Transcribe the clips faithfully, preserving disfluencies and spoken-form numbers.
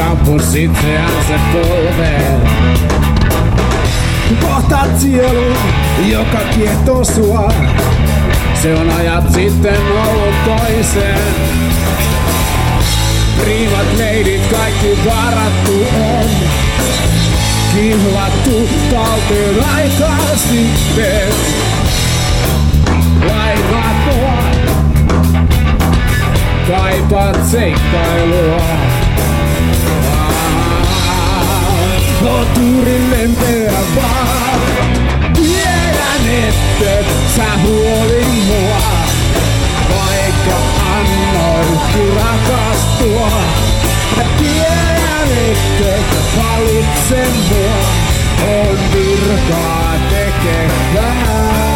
ampus itseänsä polveen. Kohtaat sielun, joka kiehtoo sua. Se on ajat sitten ollut toiseen. Priimat leidit kaikki varattu on. Kihlattu talteen aikaa sitten. Lainaa mua. Kaipaat seikkailua. Oot juuri lempeä vaan. Tiedän, että sä huolit mua. Vaikka annoinkin rakastua. Mä tiedän, että valitsen mua. On virkaa tekevää.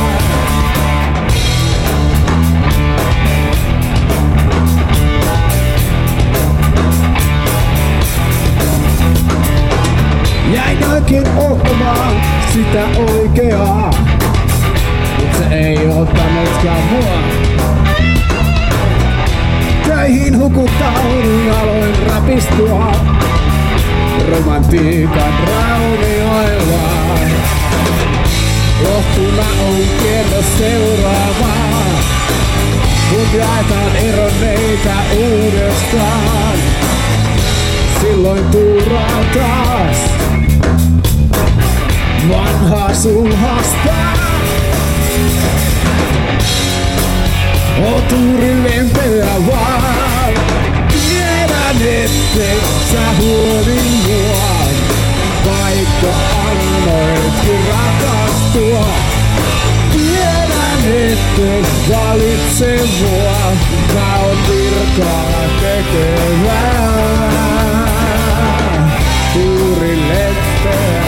Jäin oikein ottamaan sitä oikeaa, mut se ei ottanutkaan mua. Töihin hukuttaudun, aloin rapistua romantiikan raunioilla. Lohtuna on kierros seuraavaa, kun jaetaan eronneita uudestaan. Silloin tuuraan taas vanhaa sulhasta. Oot juuri lempeä vaan. Tiedän, ettei sä huoli mua. Vaikka annoitkin rakastua. Tiedän, ettei valitse mua. Mä oon virkaa tekevää. Juuri lempeä.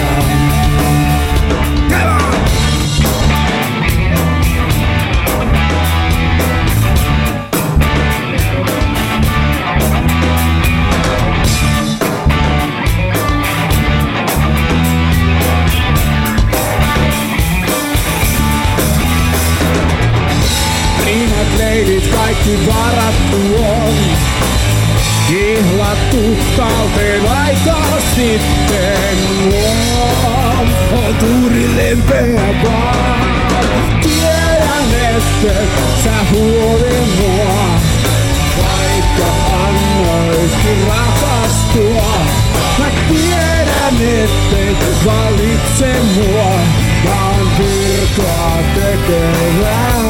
Leidit kaikki varattu on. Kihlattu talteen aikaa sitten. Oot juuri lempeä vaan. Tiedän, että sä huoli mua. Vaikka annoitkin rakastua. Mä tiedän, ettei valitse mua. Mä oon virkaa tekevää.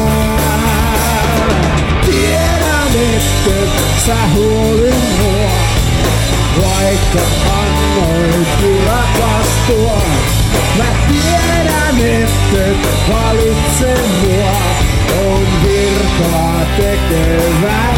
Tiedän, että sä huoli mua. Vaikka annoitkin rakastua. Mä tiedän, että valitse mua. On virkaa tekevää.